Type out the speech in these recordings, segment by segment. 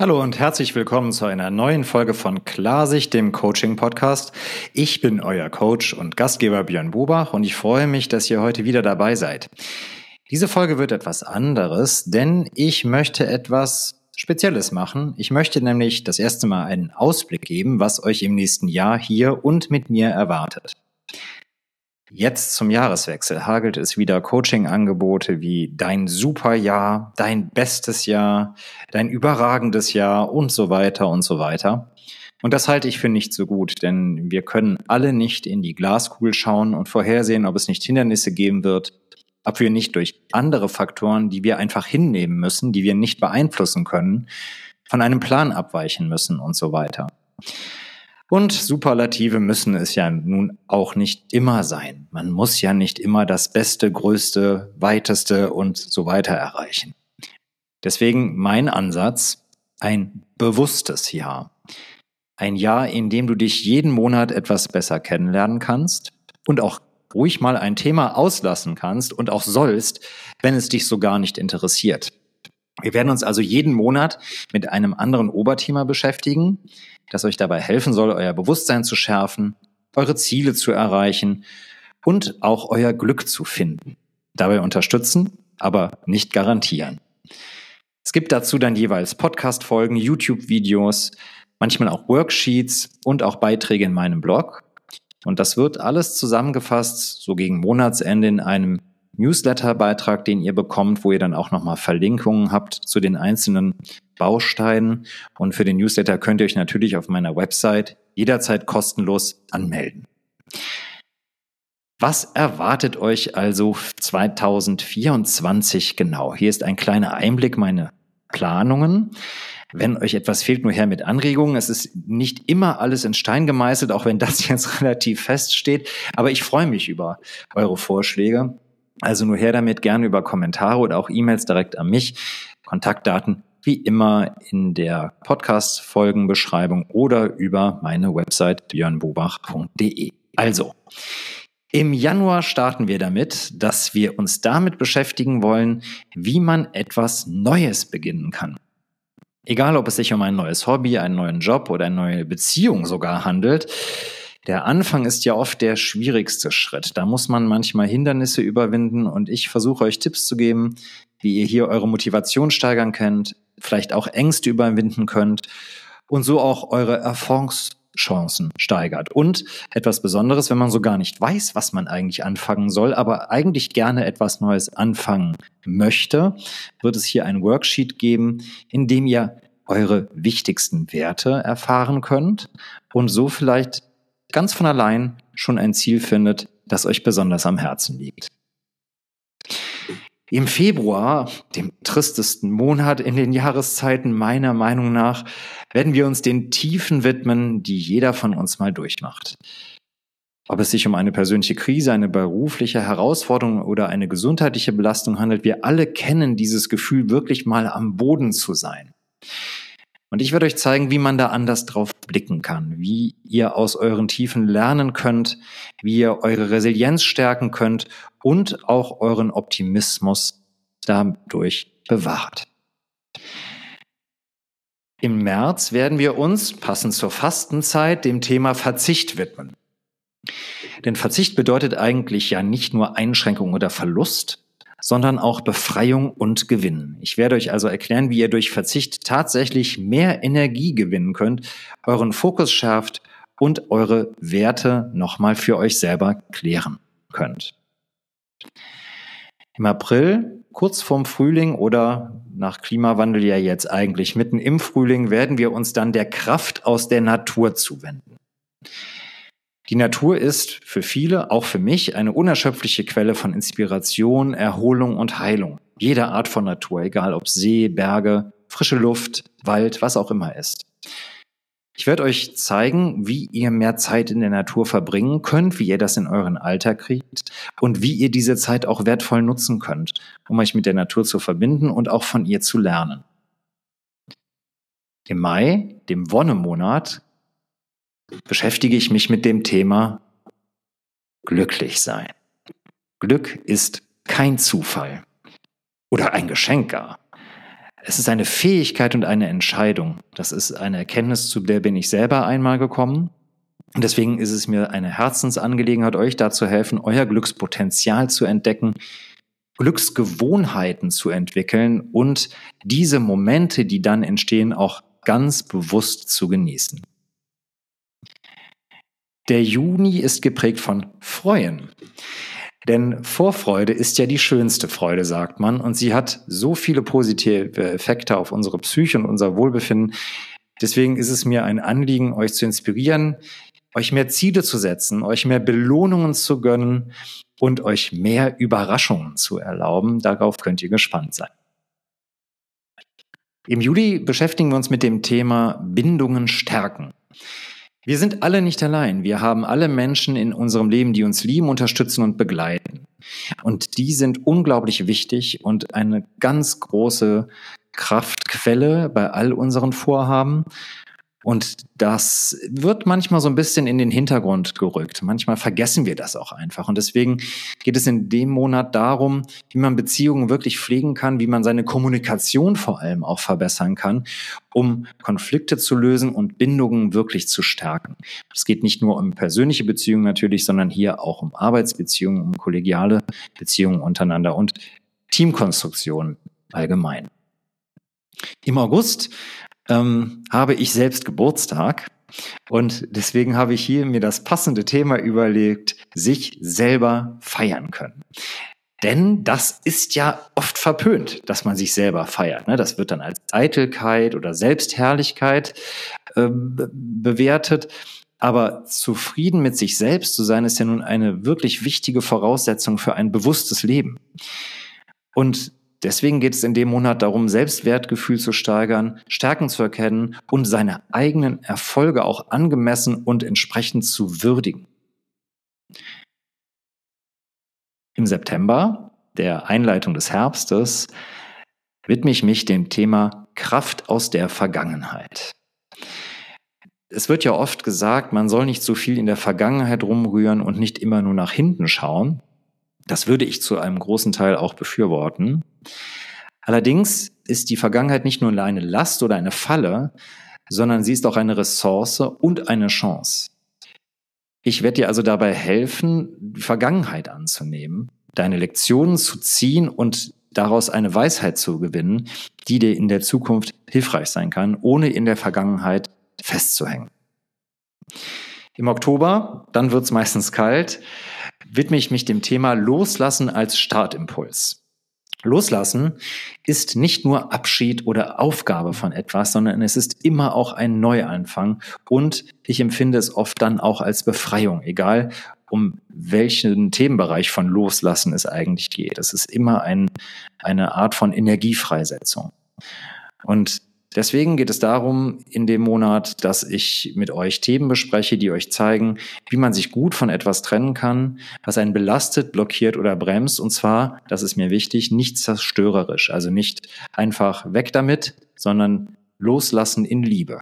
Hallo und herzlich willkommen zu einer neuen Folge von Klarsicht, dem Coaching-Podcast. Ich bin euer Coach und Gastgeber Björn Bobach und ich freue mich, dass ihr heute wieder dabei seid. Diese Folge wird etwas anderes, denn ich möchte etwas Spezielles machen. Ich möchte nämlich das erste Mal einen Ausblick geben, was euch im nächsten Jahr hier und mit mir erwartet. Jetzt zum Jahreswechsel hagelt es wieder Coaching-Angebote wie dein Superjahr, dein bestes Jahr, dein überragendes Jahr und so weiter und so weiter. Und das halte ich für nicht so gut, denn wir können alle nicht in die Glaskugel schauen und vorhersehen, ob es nicht Hindernisse geben wird, ob wir nicht durch andere Faktoren, die wir einfach hinnehmen müssen, die wir nicht beeinflussen können, von einem Plan abweichen müssen und so weiter. Und Superlative müssen es ja nun auch nicht immer sein. Man muss ja nicht immer das Beste, Größte, Weiteste und so weiter erreichen. Deswegen mein Ansatz, ein bewusstes Jahr. Ein Jahr, in dem du dich jeden Monat etwas besser kennenlernen kannst und auch ruhig mal ein Thema auslassen kannst und auch sollst, wenn es dich so gar nicht interessiert. Wir werden uns also jeden Monat mit einem anderen Oberthema beschäftigen, das euch dabei helfen soll, euer Bewusstsein zu schärfen, eure Ziele zu erreichen und auch euer Glück zu finden. Dabei unterstützen, aber nicht garantieren. Es gibt dazu dann jeweils Podcast-Folgen, YouTube-Videos, manchmal auch Worksheets und auch Beiträge in meinem Blog. Und das wird alles zusammengefasst, so gegen Monatsende in einem Newsletter-Beitrag, den ihr bekommt, wo ihr dann auch nochmal Verlinkungen habt zu den einzelnen Bausteinen. Und für den Newsletter könnt ihr euch natürlich auf meiner Website jederzeit kostenlos anmelden. Was erwartet euch also 2024 genau? Hier ist ein kleiner Einblick meiner Planungen. Wenn euch etwas fehlt, nur her mit Anregungen. Es ist nicht immer alles in Stein gemeißelt, auch wenn das jetzt relativ fest steht. Aber ich freue mich über eure Vorschläge. Also nur her damit, gerne über Kommentare oder auch E-Mails direkt an mich. Kontaktdaten wie immer in der Podcast-Folgenbeschreibung oder über meine Website björnbobach.de. Also, im Januar starten wir damit, dass wir uns damit beschäftigen wollen, wie man etwas Neues beginnen kann. Egal, ob es sich um ein neues Hobby, einen neuen Job oder eine neue Beziehung sogar handelt, der Anfang ist ja oft der schwierigste Schritt. Da muss man manchmal Hindernisse überwinden und ich versuche euch Tipps zu geben, wie ihr hier eure Motivation steigern könnt, vielleicht auch Ängste überwinden könnt und so auch eure Erfolgschancen steigert. Und etwas Besonderes, wenn man so gar nicht weiß, was man eigentlich anfangen soll, aber eigentlich gerne etwas Neues anfangen möchte, wird es hier ein Worksheet geben, in dem ihr eure wichtigsten Werte erfahren könnt und so vielleicht ganz von allein schon ein Ziel findet, das euch besonders am Herzen liegt. Im Februar, dem tristesten Monat in den Jahreszeiten meiner Meinung nach, werden wir uns den Tiefen widmen, die jeder von uns mal durchmacht. Ob es sich um eine persönliche Krise, eine berufliche Herausforderung oder eine gesundheitliche Belastung handelt, wir alle kennen dieses Gefühl, wirklich mal am Boden zu sein. Und ich werde euch zeigen, wie man da anders drauf blicken kann, wie ihr aus euren Tiefen lernen könnt, wie ihr eure Resilienz stärken könnt und auch euren Optimismus dadurch bewahrt. Im März werden wir uns, passend zur Fastenzeit, dem Thema Verzicht widmen. Denn Verzicht bedeutet eigentlich ja nicht nur Einschränkung oder Verlust, sondern auch Befreiung und Gewinn. Ich werde euch also erklären, wie ihr durch Verzicht tatsächlich mehr Energie gewinnen könnt, euren Fokus schärft und eure Werte nochmal für euch selber klären könnt. Im April, kurz vorm Frühling oder nach Klimawandel ja jetzt eigentlich mitten im Frühling, werden wir uns dann der Kraft aus der Natur zuwenden. Die Natur ist für viele, auch für mich, eine unerschöpfliche Quelle von Inspiration, Erholung und Heilung. Jede Art von Natur, egal ob See, Berge, frische Luft, Wald, was auch immer ist. Ich werde euch zeigen, wie ihr mehr Zeit in der Natur verbringen könnt, wie ihr das in euren Alltag kriegt und wie ihr diese Zeit auch wertvoll nutzen könnt, um euch mit der Natur zu verbinden und auch von ihr zu lernen. Im Mai, dem Wonnemonat, beschäftige ich mich mit dem Thema glücklich sein. Glück ist kein Zufall oder ein Geschenk gar. Es ist eine Fähigkeit und eine Entscheidung. Das ist eine Erkenntnis, zu der bin ich selber einmal gekommen. Und deswegen ist es mir eine Herzensangelegenheit, euch da zu helfen, euer Glückspotenzial zu entdecken, Glücksgewohnheiten zu entwickeln und diese Momente, die dann entstehen, auch ganz bewusst zu genießen. Der Juni ist geprägt von Freuen. Denn Vorfreude ist ja die schönste Freude, sagt man. Und sie hat so viele positive Effekte auf unsere Psyche und unser Wohlbefinden. Deswegen ist es mir ein Anliegen, euch zu inspirieren, euch mehr Ziele zu setzen, euch mehr Belohnungen zu gönnen und euch mehr Überraschungen zu erlauben. Darauf könnt ihr gespannt sein. Im Juli beschäftigen wir uns mit dem Thema Bindungen stärken. Wir sind alle nicht allein. Wir haben alle Menschen in unserem Leben, die uns lieben, unterstützen und begleiten. Und die sind unglaublich wichtig und eine ganz große Kraftquelle bei all unseren Vorhaben. Und das wird manchmal so ein bisschen in den Hintergrund gerückt. Manchmal vergessen wir das auch einfach. Und deswegen geht es in dem Monat darum, wie man Beziehungen wirklich pflegen kann, wie man seine Kommunikation vor allem auch verbessern kann, um Konflikte zu lösen und Bindungen wirklich zu stärken. Es geht nicht nur um persönliche Beziehungen natürlich, sondern hier auch um Arbeitsbeziehungen, um kollegiale Beziehungen untereinander und Teamkonstruktionen allgemein. Im August habe ich selbst Geburtstag und deswegen habe ich hier mir das passende Thema überlegt, sich selber feiern können. Denn das ist ja oft verpönt, dass man sich selber feiert. Das wird dann als Eitelkeit oder Selbstherrlichkeit bewertet. Aber zufrieden mit sich selbst zu sein, ist ja nun eine wirklich wichtige Voraussetzung für ein bewusstes Leben. Und deswegen geht es in dem Monat darum, Selbstwertgefühl zu steigern, Stärken zu erkennen und seine eigenen Erfolge auch angemessen und entsprechend zu würdigen. Im September, der Einleitung des Herbstes, widme ich mich dem Thema Kraft aus der Vergangenheit. Es wird ja oft gesagt, man soll nicht so viel in der Vergangenheit rumrühren und nicht immer nur nach hinten schauen. Das würde ich zu einem großen Teil auch befürworten. Allerdings ist die Vergangenheit nicht nur eine Last oder eine Falle, sondern sie ist auch eine Ressource und eine Chance. Ich werde dir also dabei helfen, die Vergangenheit anzunehmen, deine Lektionen zu ziehen und daraus eine Weisheit zu gewinnen, die dir in der Zukunft hilfreich sein kann, ohne in der Vergangenheit festzuhängen. Im Oktober, dann wird es meistens kalt, widme ich mich dem Thema Loslassen als Startimpuls. Loslassen ist nicht nur Abschied oder Aufgabe von etwas, sondern es ist immer auch ein Neuanfang und ich empfinde es oft dann auch als Befreiung, egal um welchen Themenbereich von Loslassen es eigentlich geht. Es ist immer eine Art von Energiefreisetzung. Und deswegen geht es darum in dem Monat, dass ich mit euch Themen bespreche, die euch zeigen, wie man sich gut von etwas trennen kann, was einen belastet, blockiert oder bremst. Und zwar, das ist mir wichtig, nicht zerstörerisch. Also nicht einfach weg damit, sondern loslassen in Liebe.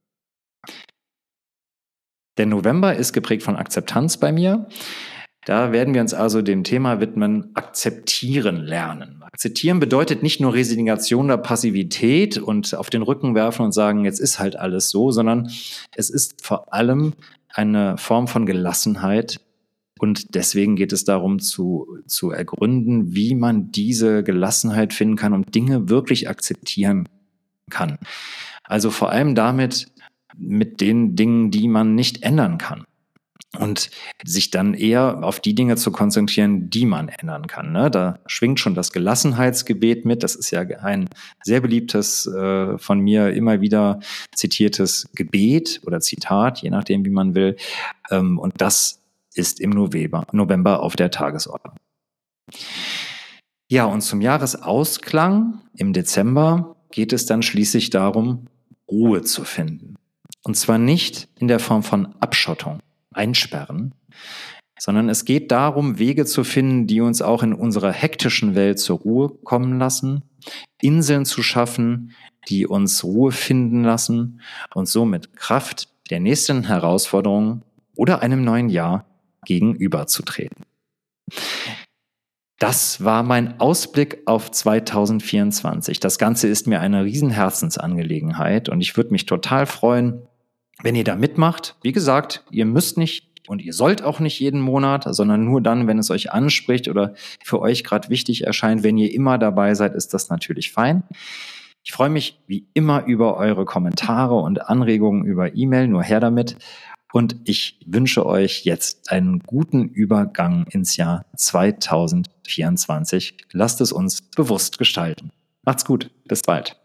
Der November ist geprägt von Akzeptanz bei mir. Da werden wir uns also dem Thema widmen, akzeptieren lernen. Akzeptieren bedeutet nicht nur Resignation oder Passivität und auf den Rücken werfen und sagen, jetzt ist halt alles so, sondern es ist vor allem eine Form von Gelassenheit. Und deswegen geht es darum zu ergründen, wie man diese Gelassenheit finden kann und Dinge wirklich akzeptieren kann. Also vor allem damit, mit den Dingen, die man nicht ändern kann. Und sich dann eher auf die Dinge zu konzentrieren, die man ändern kann. Da schwingt schon das Gelassenheitsgebet mit. Das ist ja ein sehr beliebtes, von mir immer wieder zitiertes Gebet oder Zitat, je nachdem, wie man will. Und das ist im November auf der Tagesordnung. Ja, und zum Jahresausklang im Dezember geht es dann schließlich darum, Ruhe zu finden. Und zwar nicht in der Form von Abschottung, Einsperren, sondern es geht darum, Wege zu finden, die uns auch in unserer hektischen Welt zur Ruhe kommen lassen, Inseln zu schaffen, die uns Ruhe finden lassen und somit Kraft der nächsten Herausforderungen oder einem neuen Jahr gegenüberzutreten. Das war mein Ausblick auf 2024. Das Ganze ist mir eine riesen Herzensangelegenheit und ich würde mich total freuen, wenn ihr da mitmacht. Wie gesagt, ihr müsst nicht und ihr sollt auch nicht jeden Monat, sondern nur dann, wenn es euch anspricht oder für euch gerade wichtig erscheint. Wenn ihr immer dabei seid, ist das natürlich fein. Ich freue mich wie immer über eure Kommentare und Anregungen über E-Mail, nur her damit. Und ich wünsche euch jetzt einen guten Übergang ins Jahr 2024. Lasst es uns bewusst gestalten. Macht's gut, bis bald.